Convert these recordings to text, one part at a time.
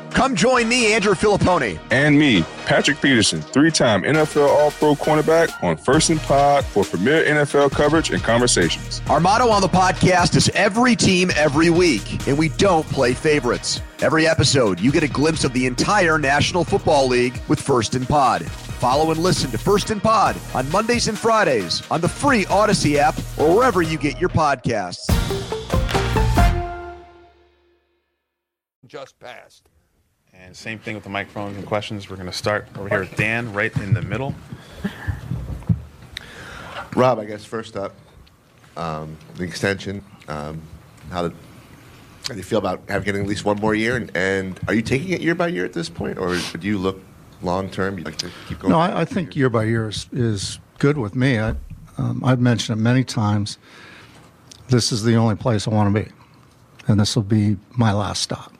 Come join me, Andrew Filipponi. And me, Patrick Peterson, 3-time NFL All-Pro cornerback on First and Pod for premier NFL coverage and conversations. Our motto on the podcast is every team, every week, and we don't play favorites. Every episode, you get a glimpse of the entire National Football League with First and Pod. Follow and listen to First and Pod on Mondays and Fridays on the free Odyssey app or wherever you get your podcasts. Just passed. And same thing with the microphones and questions. We're going to start over here with Dan, right in the middle. Rob, I guess first up, the extension. How do you feel about getting at least one more year? And are you taking it year by year at this point, or do you look long term? You'd like to keep going? No, I think year by year is good with me. I've mentioned it many times. This is the only place I want to be, and this will be my last stop.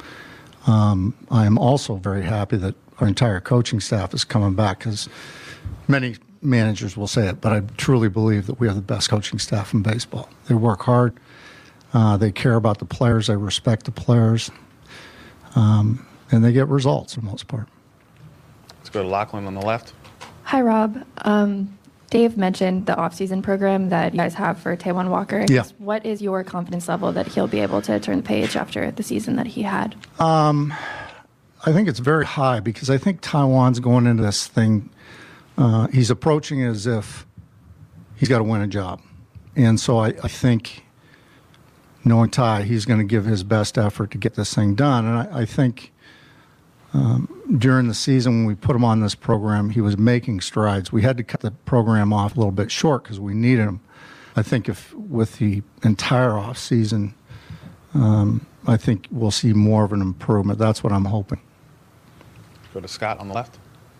I am also very happy that our entire coaching staff is coming back, because many managers will say it, but I truly believe that we have the best coaching staff in baseball. They work hard. They care about the players. They respect the players. And they get results for the most part. Let's go to Lachlan on the left. Hi, Rob. Dave mentioned the off-season program that you guys have for Taijuan Walker. Yeah. What is your confidence level that he'll be able to turn the page after the season that he had? I think it's very high, because I think Taijuan's going into this thing. He's approaching it as if he's got to win a job. And so I think, knowing Ty, he's going to give his best effort to get this thing done. And I think during the season when we put him on this program, he was making strides. We had to cut the program off a little bit short because we needed him. I think if with the entire off season, I think we'll see more of an improvement. That's what I'm hoping. Go to Scott on the left.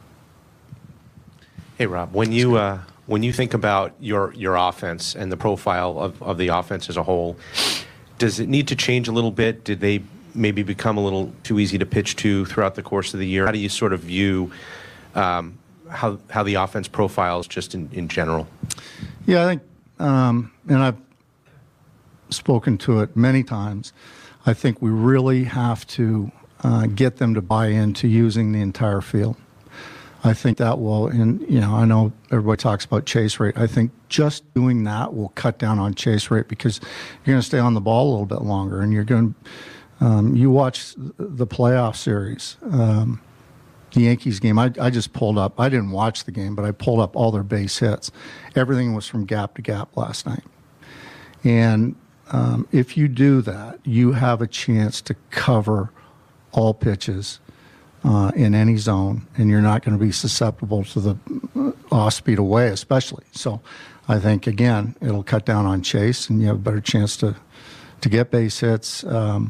Hey, Rob, when you think about your offense and the profile of the offense as a whole, does it need to change a little bit? Did they maybe become a little too easy to pitch to throughout the course of the year? How do you sort of view how the offense profiles just in general? Yeah, I think, and I've spoken to it many times, I think we really have to get them to buy into using the entire field. I think that will, and I know everybody talks about chase rate. I think just doing that will cut down on chase rate, because you're going to stay on the ball a little bit longer, and you're going to, you watch the playoff series, the Yankees game. I just pulled up. I didn't watch the game, but I pulled up all their base hits. Everything was from gap to gap last night. And if you do that, you have a chance to cover all pitches in any zone, and you're not going to be susceptible to the off-speed away, especially. So I think, again, it'll cut down on chase, and you have a better chance to get base hits.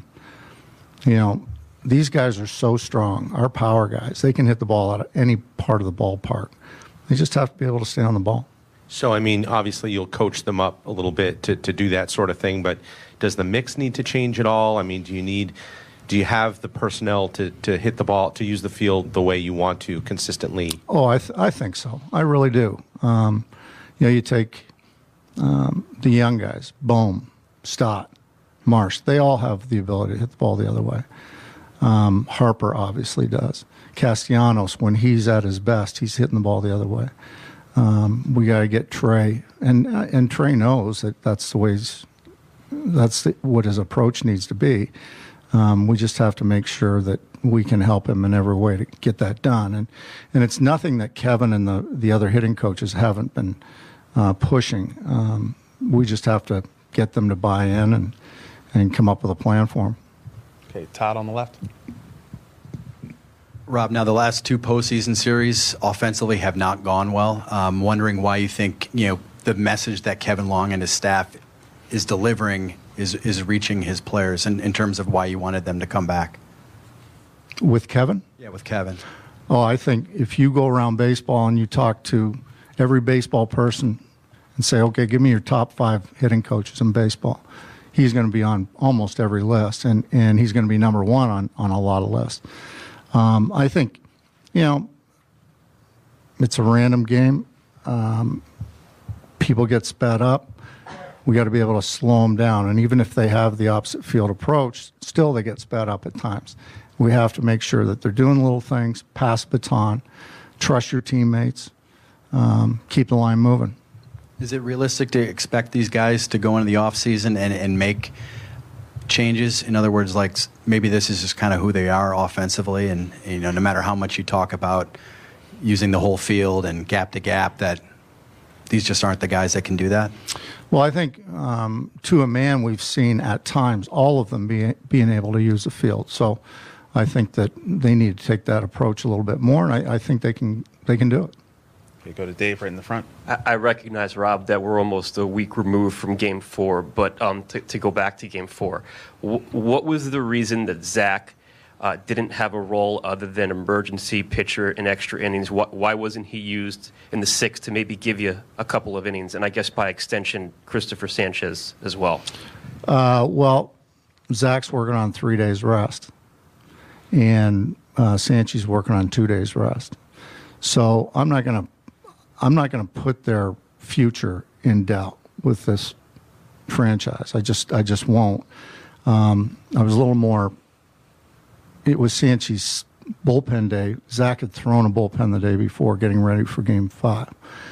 These guys are so strong. Our power guys, they can hit the ball out of any part of the ballpark. They just have to be able to stay on the ball. So, obviously you'll coach them up a little bit to do that sort of thing, but does the mix need to change at all? Do you have the personnel to hit the ball, to use the field the way you want to consistently? Oh, I think so. I really do. You take the young guys, Bohm, Stott, Marsh. They all have the ability to hit the ball the other way. Harper obviously does. Castellanos, when he's at his best, he's hitting the ball the other way. We got to get Trey, and Trey knows that that's the way what his approach needs to be. We just have to make sure that we can help him in every way to get that done. And it's nothing that Kevin and the other hitting coaches haven't been pushing. We just have to get them to buy in and come up with a plan for him. Okay, Todd on the left. Rob, now the last two postseason series offensively have not gone well. Wondering why you think the message that Kevin Long and his staff is delivering is reaching his players, in terms of why you wanted them to come back. With Kevin? Yeah, with Kevin. Oh, I think if you go around baseball and you talk to every baseball person and say, okay, give me your top 5 hitting coaches in baseball, he's going to be on almost every list, and he's going to be number 1 on a lot of lists. I think, it's a random game. People get sped up. We got to be able to slow them down. And even if they have the opposite field approach, still they get sped up at times. We have to make sure that they're doing little things, pass baton, trust your teammates, keep the line moving. Is it realistic to expect these guys to go into the offseason and make changes? In other words, like maybe this is just kind of who they are offensively, and no matter how much you talk about using the whole field and gap to gap, that these just aren't the guys that can do that? Well, I think to a man, we've seen at times all of them being able to use the field. So I think that they need to take that approach a little bit more, and I think they can do it. Okay, go to Dave right in the front. I recognize, Rob, that we're almost a week removed from Game 4, but to go back to Game 4, what was the reason that Zach didn't have a role other than emergency pitcher in extra innings? Why wasn't he used in the sixth to maybe give you a couple of innings? And I guess by extension, Christopher Sanchez as well. Well, Zach's working on 3 days rest, and Sanchez working on 2 days rest. So I'm not going to put their future in doubt with this franchise. I just won't. I was a little more. It was Sanchez's bullpen day. Zach had thrown a bullpen the day before, getting ready for Game 5.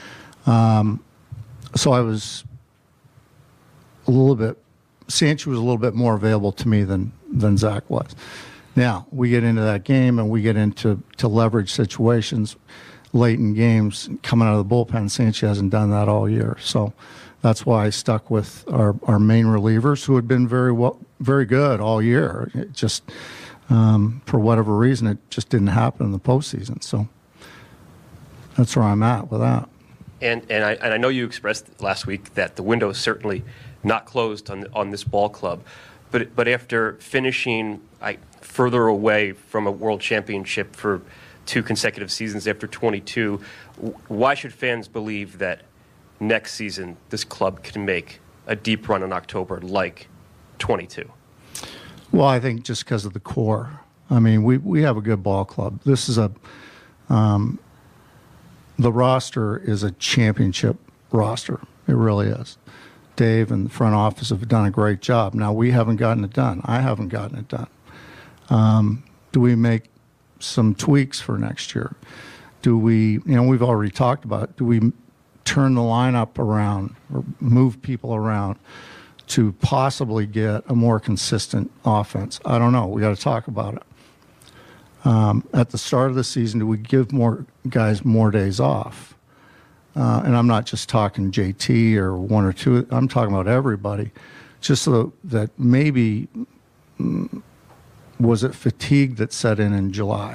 So I was a little bit. Sanchez was a little bit more available to me than Zach was. Now we get into that game and we get into leverage situations late in games coming out of the bullpen. Sanchez hasn't done that all year, so that's why I stuck with our main relievers, who had been very good all year. It just for whatever reason, it just didn't happen in the postseason. So that's where I'm at with that. And I know you expressed last week that the window is certainly not closed on this ball club, but after finishing further away from a world championship for 2 consecutive seasons after 22, why should fans believe that next season this club can make a deep run in October like 22? Well, I think just because of the core. I mean, we have a good ball club. This is the roster is a championship roster. It really is. Dave and the front office have done a great job. Now, we haven't gotten it done. I haven't gotten it done. Do we make some tweaks for next year? Do we, we've already talked about it. Do we turn the lineup around or move people around to possibly get a more consistent offense? I don't know. We got to talk about it. At the start of the season, do we give more guys more days off? And I'm not just talking JT or 1 or 2. I'm talking about everybody. Just so that maybe, was it fatigue that set in July?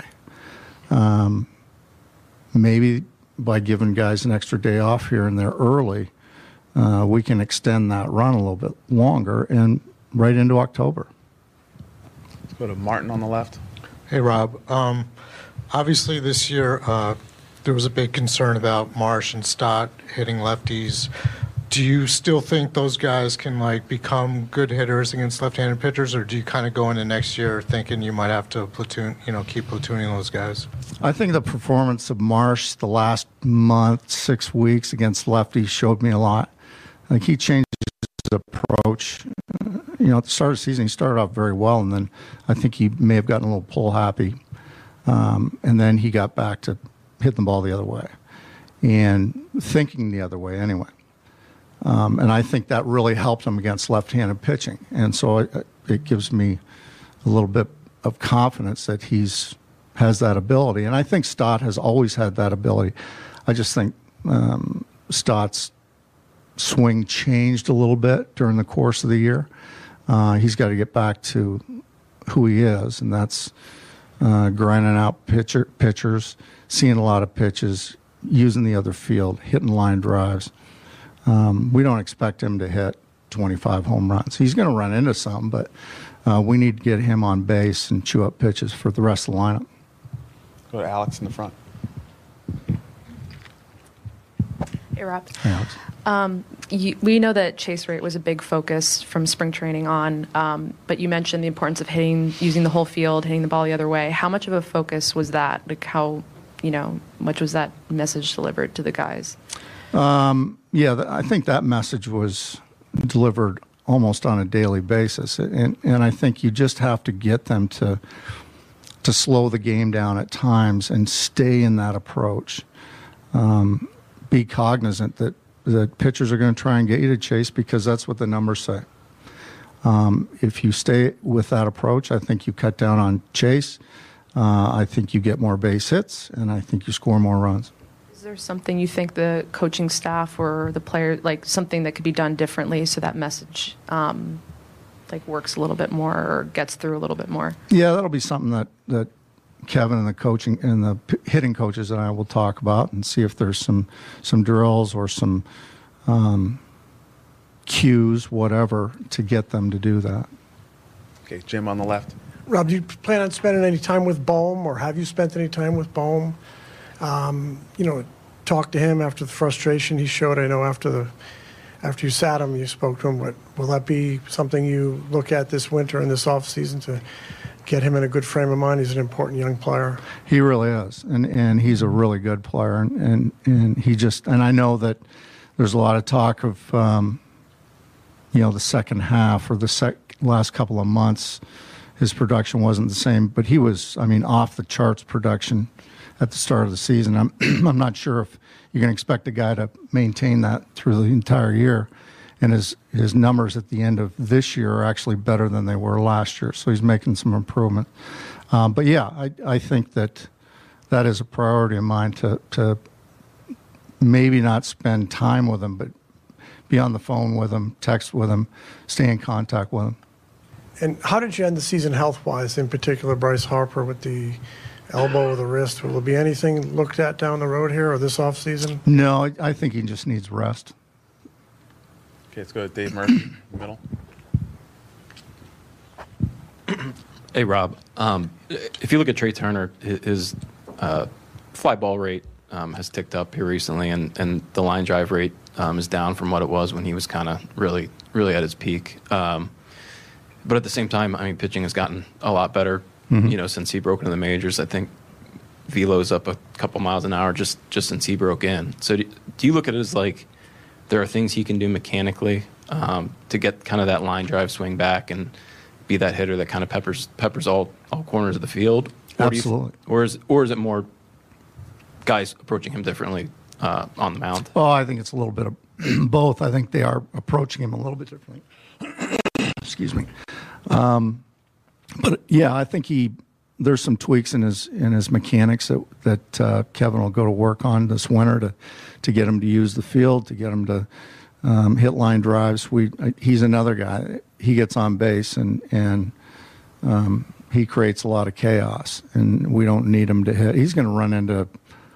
Maybe by giving guys an extra day off here and there early, we can extend that run a little bit longer and right into October. Let's go to Martin on the left. Hey, Rob. Obviously, this year there was a big concern about Marsh and Stott hitting lefties. Do you still think those guys can become good hitters against left-handed pitchers, or do you kind of go into next year thinking you might have to keep platooning those guys? I think the performance of Marsh the last month, 6 weeks against lefties showed me a lot. I think he changed his approach. At the start of the season, he started off very well, and then I think he may have gotten a little pull happy, and then he got back to hitting the ball the other way and thinking the other way anyway. And I think that really helped him against left-handed pitching, and so it gives me a little bit of confidence that has that ability. And I think Stott has always had that ability. I just think Stott's swing changed a little bit during the course of the year. He's got to get back to who he is, and that's grinding out pitchers, seeing a lot of pitches, using the other field, hitting line drives. We don't expect him to hit 25 home runs. He's going to run into some, but we need to get him on base and chew up pitches for the rest of the lineup. Go to Alex in the front. Hey, Rob. Hey, Alex. We know that chase rate was a big focus from spring training on, but you mentioned the importance of using the whole field, hitting the ball the other way. How much of a focus was that? How much was that message delivered to the guys? I think that message was delivered almost on a daily basis. And I think you just have to get them to slow the game down at times and stay in that approach. Be cognizant that pitchers are going to try and get you to chase because that's what the numbers say. If you stay with that approach, I think you cut down on chase. I think you get more base hits, and I think you score more runs. Is there something you think the coaching staff or the player, like something that could be done differently so that message works a little bit more or gets through a little bit more? Yeah, that'll be something that Kevin and the coaching and the hitting coaches and I will talk about and see if there's some drills or some cues, whatever, to get them to do that. Okay, Jim on the left. Rob, do you plan on spending any time with Bohm, or have you spent any time with Bohm? Talk to him after the frustration he showed. I know after you sat him, you spoke to him. But will that be something you look at this winter and this offseason to get him in a good frame of mind? He's an important young player. He really is, and he's a really good player. And I know that there's a lot of talk of the second half or the last couple of months. His production wasn't the same, but he was, off the charts production at the start of the season. I'm not sure if you're going to expect a guy to maintain that through the entire year. And his numbers at the end of this year are actually better than they were last year. So he's making some improvement. But yeah, I think that is a priority of mine to maybe not spend time with him, but be on the phone with him, text with him, stay in contact with him. And how did you end the season health-wise, in particular Bryce Harper with the elbow or the wrist? Will there be anything looked at down the road here or this offseason? No, I think he just needs rest. Okay, let's go to Dave Murphy in the middle. Hey, Rob. If you look at Trey Turner, his fly ball rate has ticked up here recently, and the line drive rate is down from what it was when he was kind of really, really at his peak. But at the same time, pitching has gotten a lot better, since he broke into the majors. I think velo's up a couple miles an hour just since he broke in. So do you look at it as like there are things he can do mechanically to get kind of that line drive swing back and be that hitter that kind of peppers all corners of the field? Absolutely. Or is it more guys approaching him differently on the mound? Oh, I think it's a little bit of both. I think they are approaching him a little bit differently. Excuse me. But yeah, I think there's some tweaks in his mechanics that Kevin will go to work on this winter to get him to use the field, to get him to hit line drives. He's another guy. He gets on base and he creates a lot of chaos, and we don't need him to hit. He's going to run into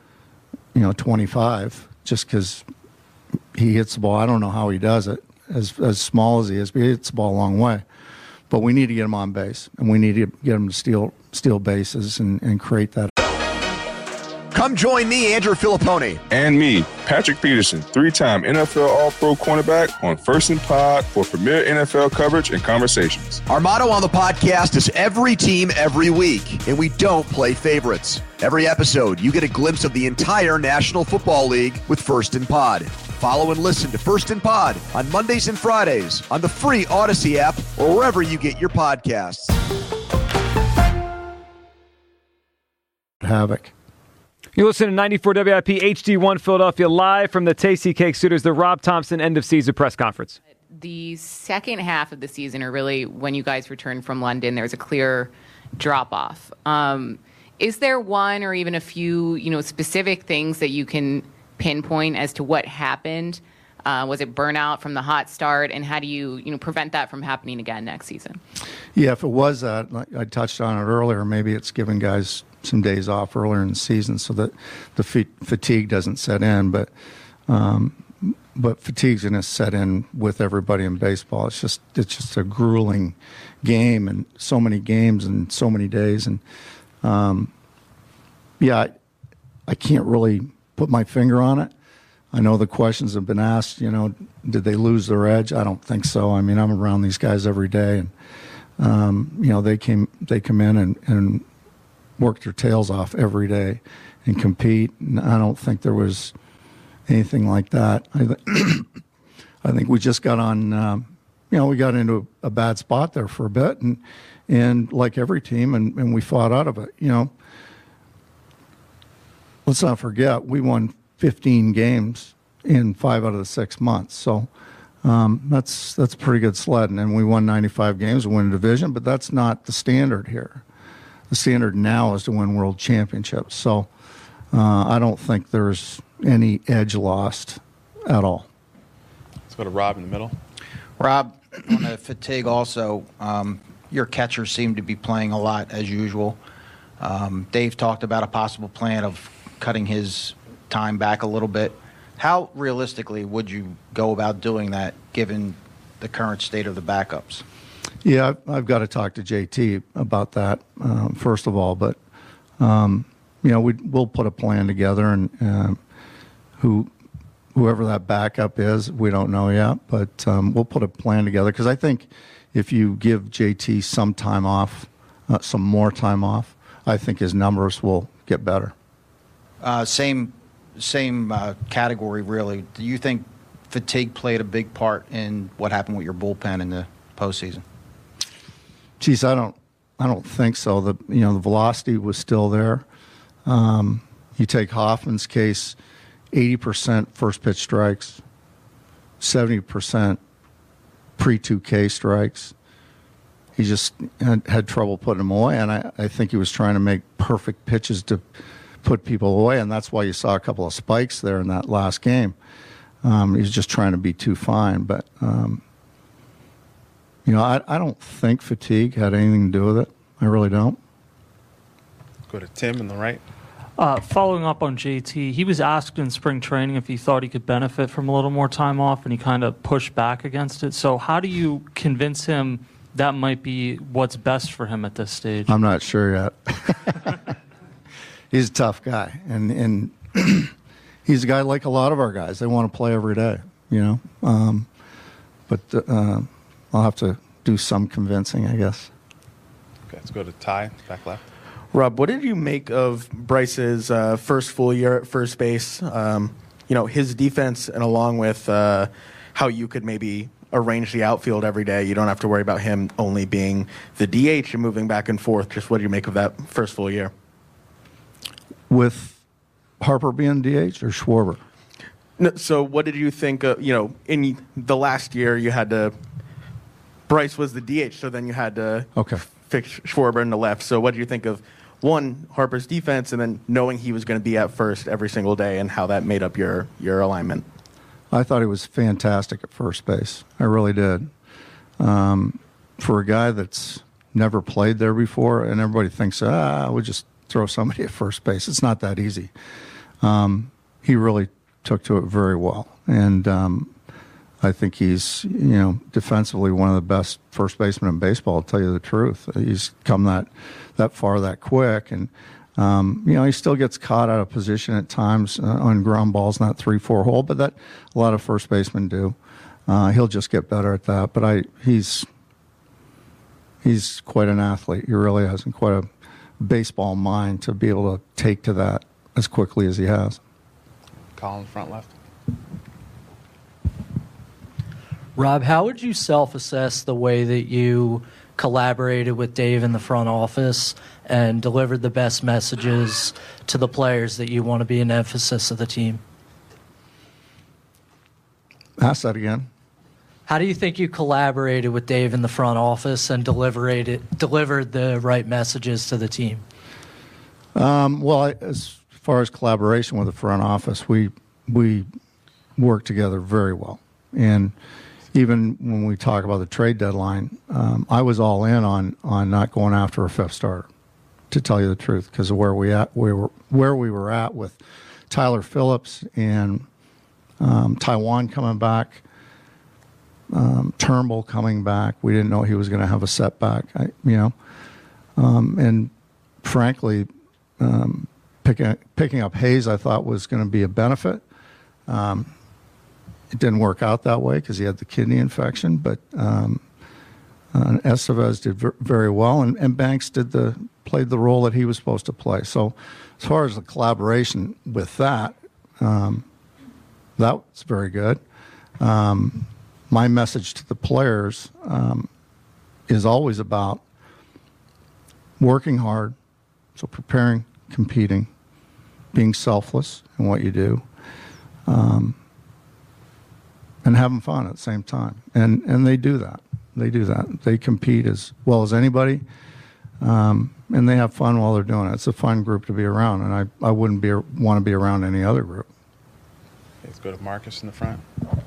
25 just because he hits the ball. I don't know how he does it. As small as he is, but he hits the ball a long way. But we need to get him on base, and we need to get him to steal bases and create that. Come join me, Andrew Filipponi. And me, Patrick Peterson, 3-time NFL All-Pro cornerback on First and Pod for premier NFL coverage and conversations. Our motto on the podcast is every team, every week, and we don't play favorites. Every episode, you get a glimpse of the entire National Football League with First and Pod. Follow and listen to First and Pod on Mondays and Fridays on the free Odyssey app or wherever you get your podcasts. Havoc. You listen to 94 WIP HD1 Philadelphia live from the Tasty Cake Studios, the Rob Thompson end of season press conference. The second half of the season, or really when you guys returned from London, there was a clear drop off. Is there one or even a few, specific things that you can pinpoint as to what happened? Was it burnout from the hot start, and how do you, prevent that from happening again next season? Yeah, if it was that, like I touched on it earlier, maybe it's giving guys some days off earlier in the season so that the fatigue doesn't set in. But fatigue's going to set in with everybody in baseball. It's just a grueling game, and so many games and so many days. And I can't really put my finger on it. I know the questions have been asked, did they lose their edge? I don't think so. I'm around these guys every day, and they come in and work their tails off every day and compete. And I don't think there was anything like that. I think we just got on. We got into a bad spot there for a bit, and like every team, and we fought out of it. Let's not forget we won 15 games in 5 out of the 6 months. So that's pretty good sledding. And we won 95 games to win a division, but that's not the standard here. The standard now is to win world championships. So I don't think there's any edge lost at all. Let's go to Rob in the middle. Rob, on the fatigue also, your catchers seem to be playing a lot as usual. Dave talked about a possible plan of cutting his time back a little bit. How realistically would you go about doing that given the current state of the backups? Yeah, I've got to talk to JT about that, first of all. But, we'll put a plan together, and whoever that backup is, we don't know yet. But we'll put a plan together because I think if you give JT some time off, some more time off, I think his numbers will get better. Same category, really. Do you think fatigue played a big part in what happened with your bullpen in the postseason? Geez, I don't think so. The velocity was still there. You take Hoffman's case, 80% first pitch strikes, 70% pre-2K strikes. He just had trouble putting them away, and I think he was trying to make perfect pitches to put people away, and that's why you saw a couple of spikes there in that last game. He was just trying to be too fine. But, I don't think fatigue had anything to do with it. I really don't. Go to Tim in the right. Following up on JT, he was asked in spring training if he thought he could benefit from a little more time off, and he kind of pushed back against it. So how do you convince him that might be what's best for him at this stage? I'm not sure yet. He's a tough guy, and he's a guy like a lot of our guys. They want to play every day, but I'll have to do some convincing, I guess. Okay, let's go to Ty, back left. Rob, what did you make of Bryce's first full year at first base? His defense, and along with how you could maybe arrange the outfield every day. You don't have to worry about him only being the DH and moving back and forth. Just what do you make of that first full year? With Harper being DH or Schwarber? No, so what did you think of, in the last year you had to, Bryce was the DH, so then you had to fix Schwarber in the left. So what did you think of, one, Harper's defense, and then knowing he was going to be at first every single day and how that made up your alignment? I thought he was fantastic at first base. I really did. For a guy that's never played there before, and everybody thinks, we'll just throw somebody at first base. It's not that easy. He really took to it very well. And I think he's, defensively one of the best first basemen in baseball, to tell you the truth. He's come that far that quick. And, he still gets caught out of position at times on ground balls, not 3-4 hole, but that a lot of first basemen do. He'll just get better at that. But he's quite an athlete. He really has, and quite a baseball mind to be able to take to that as quickly as he has. Colin, front left. Rob, how would you self-assess the way that you collaborated with Dave in the front office and delivered the best messages to the players that you want to be an emphasis of the team? Ask that again. How do you think you collaborated with Dave in the front office and delivered the right messages to the team? As far as collaboration with the front office, we work together very well. And even when we talk about the trade deadline, I was all in on not going after a fifth starter, to tell you the truth, because of where we were at with Tyler Phillips and Taiwan coming back, Turnbull coming back. We didn't know he was going to have a setback, and frankly, picking up Hayes, I thought was going to be a benefit. It didn't work out that way because he had the kidney infection, but Estevez did very well, and Banks played the role that he was supposed to play. So as far as the collaboration with that, that's very good. my message to the players is always about working hard, so preparing, competing, being selfless in what you do, and having fun at the same time. And they do that. They do that. They compete as well as anybody, and they have fun while they're doing it. It's a fun group to be around, and I wouldn't want to be around any other group. Let's go to Marcus in the front.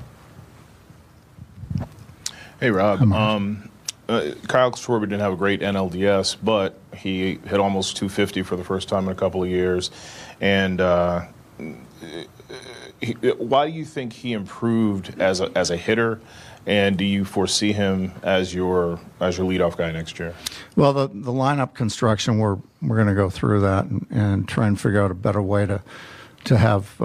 Hey, Rob. Kyle Schwarber didn't have a great NLDS, but he hit almost 250 for the first time in a couple of years. And why do you think he improved as a hitter? And do you foresee him as your leadoff guy next year? Well, the lineup construction, we're going to go through that and try and figure out a better way to have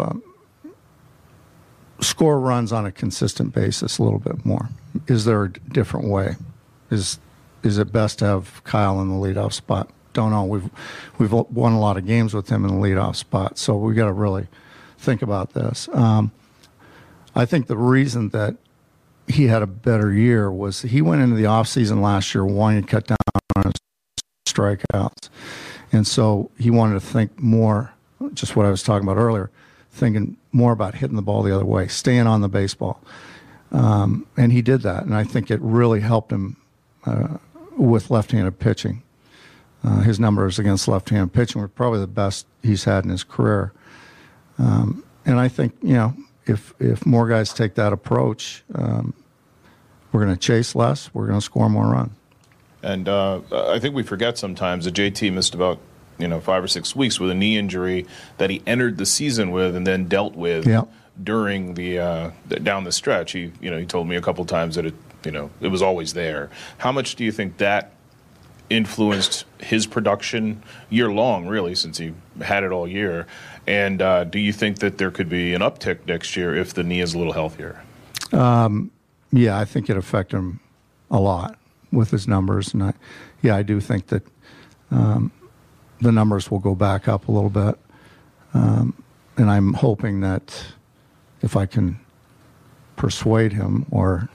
score runs on a consistent basis a little bit more. Is there a different way? Is it best to have Kyle in the leadoff spot? Don't know. We've won a lot of games with him in the leadoff spot, so we got to really think about this. I think the reason that he had a better year was he went into the offseason last year wanting to cut down on his strikeouts, and so he wanted to think more, just what I was talking about earlier, thinking more about hitting the ball the other way, staying on the baseball. And he did that, and I think it really helped him with left-handed pitching. His numbers against left-handed pitching were probably the best he's had in his career. And I think, if more guys take that approach, we're going to chase less, we're going to score more runs. And I think we forget sometimes that JT missed about 5 or 6 weeks with a knee injury that he entered the season with and then dealt with during the down the stretch. He told me a couple times that it was always there. How much do you think that influenced his production year long, really, since he had it all year? And do you think that there could be an uptick next year if the knee is a little healthier? Yeah, I think it affected him a lot with his numbers, and I do think that the numbers will go back up a little bit, and I'm hoping that if I can persuade him or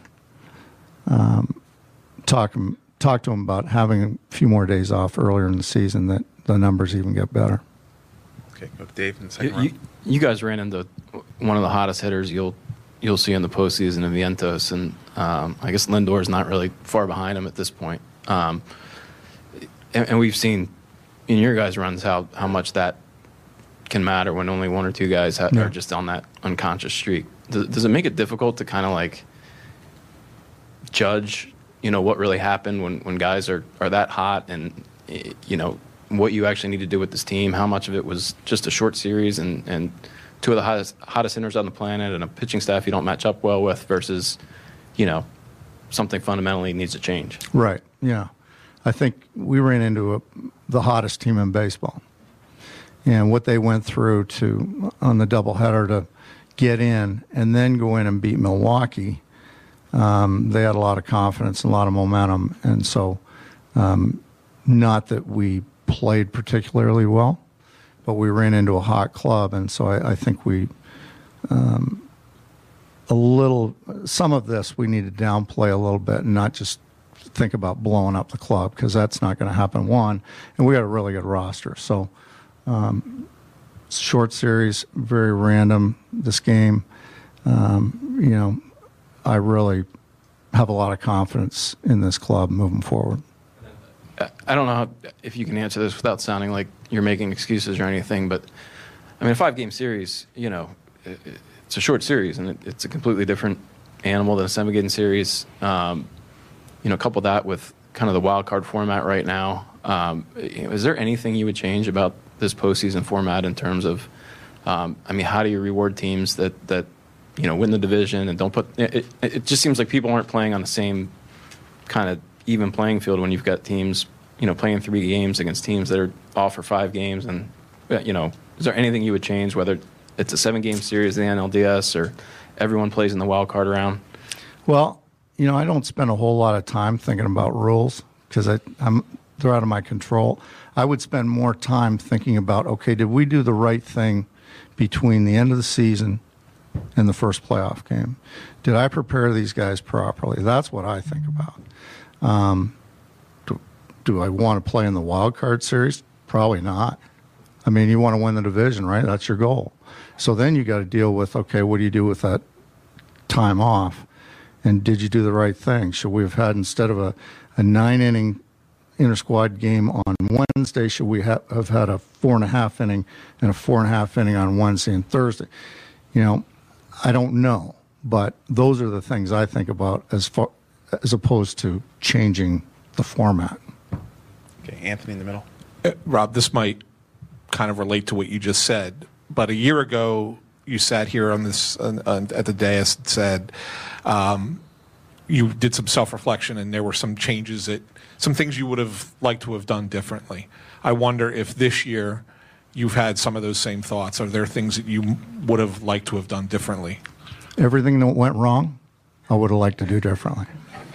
talk to him about having a few more days off earlier in the season, that the numbers even get better. Okay, go to Dave in the second row. You guys ran into one of the hottest hitters you'll see in the postseason in Vientos, and I guess Lindor's not really far behind him at this point. And we've seen in your guys' runs how much that can matter when only one or two guys are just on that unconscious streak. Does it make it difficult to kind of like judge, what really happened when guys are that hot, and what you actually need to do with this team? How much of it was just a short series and two of the hottest hitters on the planet and a pitching staff you don't match up well with versus, something fundamentally needs to change? Right. Yeah. I think we ran into the hottest team in baseball, and what they went through on the doubleheader to get in and then go in and beat Milwaukee. They had a lot of confidence and a lot of momentum, and so not that we played particularly well, but we ran into a hot club, and so I think we some of this we need to downplay a little bit and not just think about blowing up the club, because that's not going to happen. One, and we got a really good roster, so short series, very random. This game, I really have a lot of confidence in this club moving forward. I don't know if you can answer this without sounding like you're making excuses or anything, but I mean, a 5-game series, it's a short series, and it's a completely different animal than a 7-game series. Couple that with kind of the wild card format right now. Is there anything you would change about this postseason format in terms of, how do you reward teams that win the division and don't put it? It just seems like people aren't playing on the same kind of even playing field when you've got teams, playing 3 games against teams that are off for 5 games. And, is there anything you would change, whether it's a 7-game series, the NLDS, or everyone plays in the wild card round? Well, I don't spend a whole lot of time thinking about rules because they're out of my control. I would spend more time thinking about, okay, did we do the right thing between the end of the season in the first playoff game? Did I prepare these guys properly? That's what I think about. Do I want to play in the wild card series? Probably not. I mean, you want to win the division, right? That's your goal. So then you got to deal with, okay, what do you do with that time off? And did you do the right thing? Should we have had, instead of a 9-inning inter-squad game on Wednesday, should we have had a 4.5 inning and a 4.5 inning on Wednesday and Thursday? I don't know, but those are the things I think about as opposed to changing the format. Okay, Anthony in the middle. Rob, this might kind of relate to what you just said, but a year ago you sat here on this at the dais and said you did some self-reflection and there were some changes some things you would have liked to have done differently. I wonder if this year you've had some of those same thoughts. Are there things that you would have liked to have done differently? Everything that went wrong, I would have liked to do differently.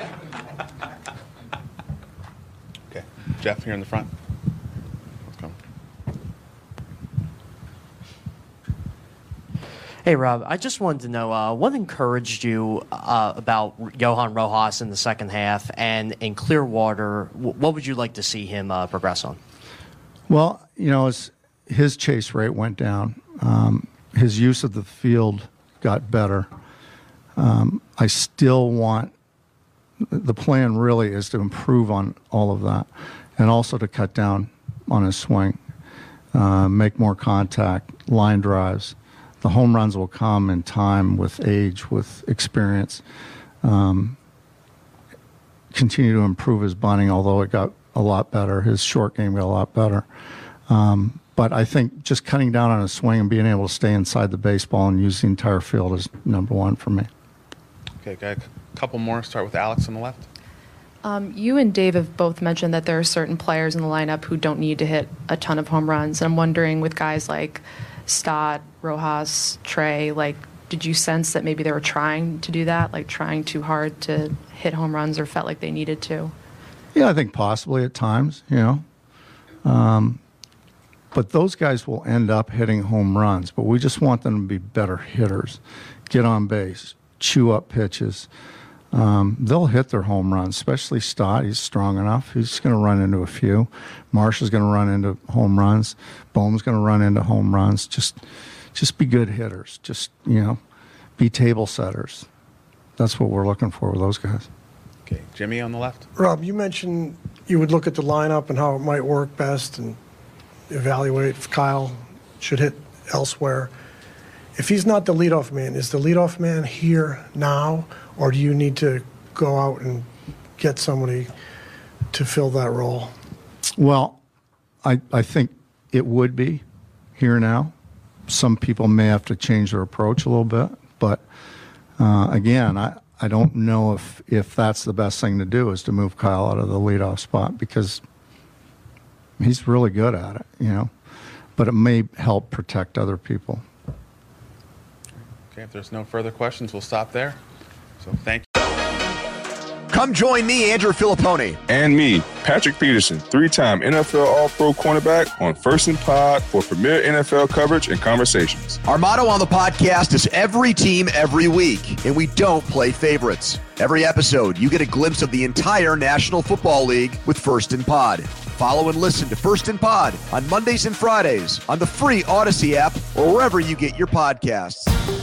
Okay, Jeff, here in the front. Hey, Rob, I just wanted to know what encouraged you about Johan Rojas in the second half, and in Clearwater, what would you like to see him progress on? Well, his chase rate went down. His use of the field got better. I still want, the plan really is to improve on all of that and also to cut down on his swing, make more contact, line drives. The home runs will come in time, with age, with experience. Continue to improve his bunting, although it got a lot better. His short game got a lot better. But I think just cutting down on his swing and being able to stay inside the baseball and use the entire field is number one for me. Okay, got a couple more. Start with Alex on the left. You and Dave have both mentioned that there are certain players in the lineup who don't need to hit a ton of home runs. And I'm wondering, with guys like Stott, Rojas, Trey, did you sense that maybe they were trying to do that, trying too hard to hit home runs, or felt like they needed to? Yeah, I think possibly at times, But those guys will end up hitting home runs, but we just want them to be better hitters, get on base, chew up pitches. They'll hit their home runs, especially Stott. He's strong enough. He's going to run into a few. Marsh is going to run into home runs. Bohm's going to run into home runs. Just be good hitters. Just, be table setters. That's what we're looking for with those guys. Okay, Jimmy on the left. Rob, you mentioned you would look at the lineup and how it might work best and evaluate if Kyle should hit elsewhere. If he's not the leadoff man, is the leadoff man here now, or do you need to go out and get somebody to fill that role? Well, I think it would be here now. Some people may have to change their approach a little bit, but again, I don't know if that's the best thing to do, is to move Kyle out of the leadoff spot, because he's really good at it, but it may help protect other people. Okay, if there's no further questions, we'll stop there. So thank you. Come join me, Andrew Filippone. And me, Patrick Peterson, 3-time NFL All-Pro cornerback on First and Pod for premier NFL coverage and conversations. Our motto on the podcast is every team, every week, and we don't play favorites. Every episode, you get a glimpse of the entire National Football League with First and Pod. Follow and listen to First and Pod on Mondays and Fridays on the free Odyssey app or wherever you get your podcasts.